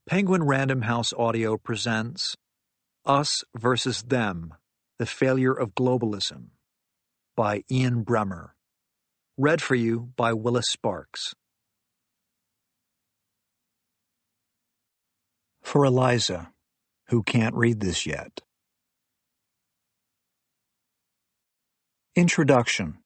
Penguin Random House Audio presents Us versus Them, The Failure of Globalism by Ian Bremmer. Read for you by Willis Sparks. For Eliza, who can't read this yet. Introduction.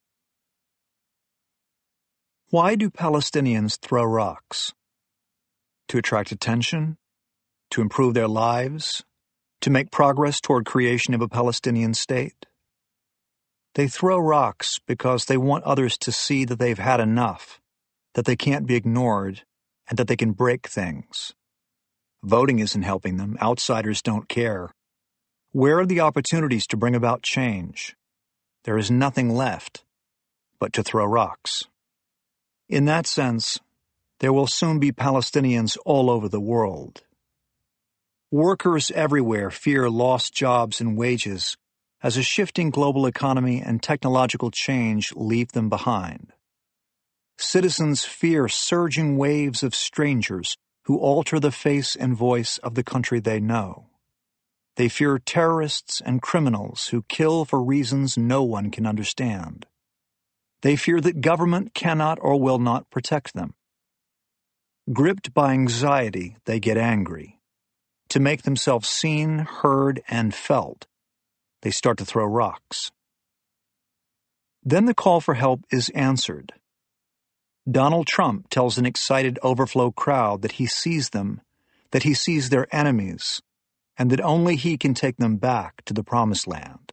Why do Palestinians throw rocks? To attract attention? To improve their lives? To make progress toward creation of a Palestinian state? They throw rocks because they want others to see that they've had enough, that they can't be ignored, and that they can break things. Voting isn't helping them. Outsiders don't care. Where are the opportunities to bring about change? There is nothing left but to throw rocks. In that sense, there will soon be Palestinians all over the world. Workers everywhere fear lost jobs and wages as a shifting global economy and technological change leave them behind. Citizens fear surging waves of strangers who alter the face and voice of the country they know. They fear terrorists and criminals who kill for reasons no one can understand. They fear that government cannot or will not protect them. Gripped by anxiety, they get angry. To make themselves seen, heard, and felt, they start to throw rocks. Then the call for help is answered. Donald Trump tells an excited overflow crowd that he sees them, that he sees their enemies, and that only he can take them back to the promised land.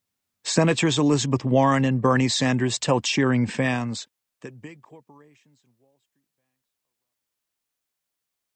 Senators Elizabeth Warren and Bernie Sanders tell cheering fans that big corporations and